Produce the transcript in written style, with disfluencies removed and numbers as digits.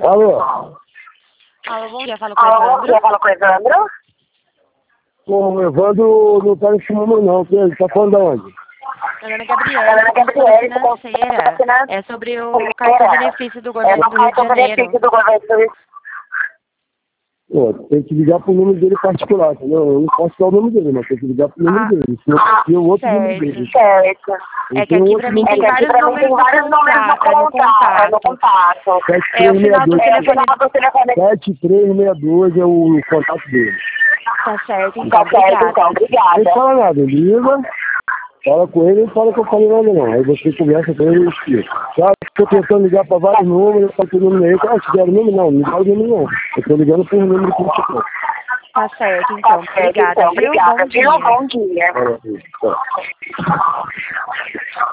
Alô? Alô, bom dia, falo com o Evandro. Fala com o Evandro. Pô, o Evandro não tá nesse número não, que ele tá falando de onde? Meu nome é Gabriela, sou consultora financeira. É sobre o cartão benefício do governo do Rio de Janeiro. Pô, tem que ligar pro número dele particular, entendeu? Eu não posso dar o nome dele, mas tem que ligar pro número dele, senão tem o outro número dele. Certo. É que aqui pra mim tem vários números no contato. 7362 é o contato dele. Tá certo, então, obrigada. Não fala nada, liga, fala com ele, não fala que eu falei nada não. Aí você conversa com ele e explica. Já estou tentando ligar para vários números, eu falo que o número aí, se der o número não dá o número não. Eu tô ligando por número que você tem. Tá certo, então, obrigada, viu? Bom dia. Bom dia. Fala assim, tá.